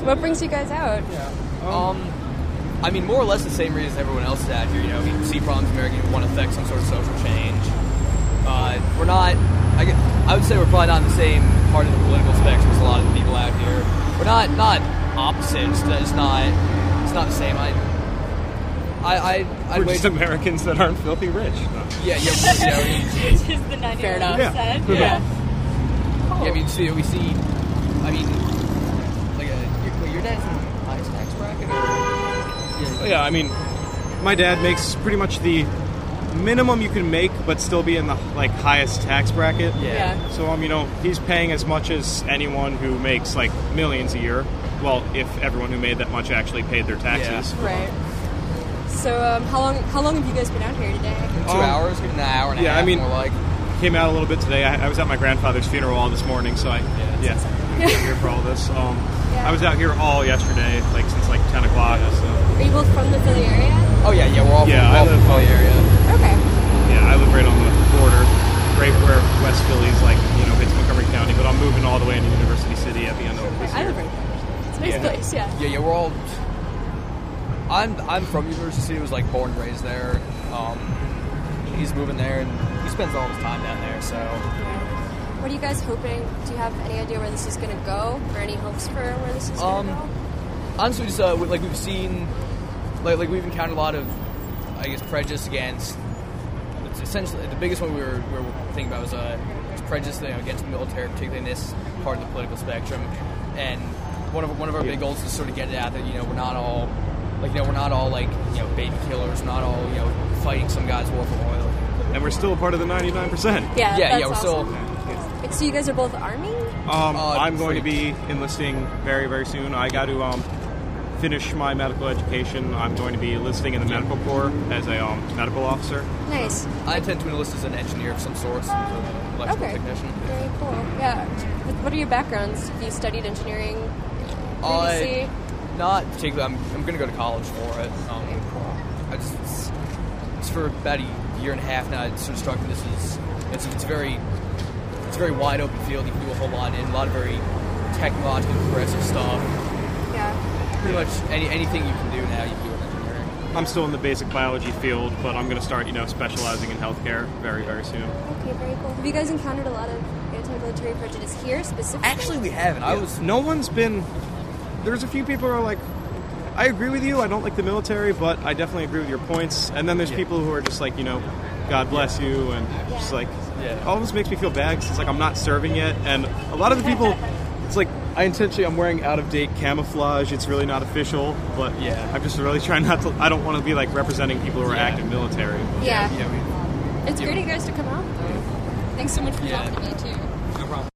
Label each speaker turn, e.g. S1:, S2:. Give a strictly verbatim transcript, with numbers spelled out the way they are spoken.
S1: What brings you guys out?
S2: Yeah. Um, I mean, more or less the same reason everyone else is out here. You know, we see problems in America and want to affect some sort of social change. Uh, we're not. I, guess, I would say we're probably not in the same part of the political spectrum as a lot of the people out here. We're not not opposite. It's, it's not. It's not the same. I. I. I. I
S3: We're
S2: wait.
S3: just Americans that aren't filthy rich. No.
S2: Yeah. Yeah. You know, we,
S4: Just the ninety-nine
S1: Fair enough.
S4: percent.
S2: Yeah.
S4: Yeah.
S2: yeah. I mean, see, we see. I mean, like a. Your, wait, your dad's in the highest tax bracket, or? Yeah.
S3: Yeah, I mean, my dad makes pretty much the minimum you can make, but still be in the like highest tax bracket.
S2: Yeah.
S1: Yeah.
S3: So um, you know, he's paying as much as anyone who makes like millions a year. Well, if everyone who made that much actually paid their taxes.
S1: Right. So, um, how long how long have you guys been out here today?
S2: Two
S3: Um,
S2: hours, an hour and a
S3: yeah,
S2: half.
S3: I mean-
S2: more like.
S3: Came out a little bit today. I, I was at my grandfather's funeral all this morning, so I
S2: Yeah.
S3: yeah, I'm here for all this. Um,
S1: Yeah.
S3: I was out here all yesterday, like since like ten o'clock. So.
S1: Are you both from the Philly area?
S2: Oh yeah, yeah, we're all
S3: Yeah,
S2: from, we're
S3: I
S2: all from
S3: live-
S2: the Philly area.
S1: Okay.
S3: Yeah, I live right on the border, right where West Philly's like, you know, hits Montgomery County, but I'm moving all the way into University City at the end of this
S1: I
S3: year.
S1: live right there. It's a nice
S3: Yeah.
S1: place, yeah.
S2: Yeah, yeah, we're all. I'm I'm from University City. Was like born and raised there. Um, he's moving there, and he spends all his time down there. So
S1: What are you guys hoping? Do you have any idea where this is going to go? Or any hopes for where this is going
S2: Um,
S1: to go?
S2: honestly, just uh, we- like we've seen, like like we've encountered a lot of, I guess, prejudice against. It's essentially the biggest one we were, we were thinking about was uh, was prejudice, you know, against the military, particularly in this part of the political spectrum. And one of one of our big goals is to sort of get it out that you know we're not all like you know we're not all like you know baby killers, not all you know fighting some guy's war for oil.
S3: And we're still a part of the ninety-nine percent.
S1: Yeah,
S2: yeah,
S1: that's
S2: yeah, we're
S1: awesome.
S2: still.
S1: So you guys are both Army?
S3: Um,
S2: Uh,
S3: I'm going to
S2: free.
S3: be enlisting very, very soon. I got to um, finish my medical education. I'm going to be enlisting in the medical corps as a um, medical officer.
S1: Nice.
S2: I intend to enlist as an engineer of some sort, some sort of electrical
S1: Okay.
S2: technician.
S1: Very cool. Yeah. What are your backgrounds? Have you studied engineering previously?
S2: Uh, not particularly. I'm, I'm going to go to college for it. Um, I just it's, it's for about a year and a half now. It sort of struck me this is it's it's very it's a very wide open field. You can do a whole lot in a lot of very technologically progressive stuff.
S1: Yeah.
S2: Pretty much any anything you can do now, you can do in engineering.
S3: I'm still in the basic biology field, but I'm going to start, you know, specializing in healthcare very, very soon.
S1: Okay, very cool. Have you guys encountered a lot of anti-military prejudice here specifically?
S2: Actually, we haven't. I was
S3: No one's been. There's a few people who are like, I agree with you. I don't like the military, but I definitely agree with your points. And then there's
S2: Yeah.
S3: people who are just like, you know, God bless you, and just like,
S2: Yeah.
S3: all this makes me feel bad because it's like I'm not serving yet. And a lot of the people, it's like I intentionally I'm wearing out of date camouflage. It's really not official, but
S2: Yeah.
S3: I'm just really trying not to. I don't want to be like representing people who are
S2: Yeah.
S3: active military.
S1: Yeah.
S2: yeah we
S1: It's
S2: Yeah.
S1: great of you guys to come out. Thanks so much for
S2: Yeah.
S1: talking to me, too.
S2: no problem.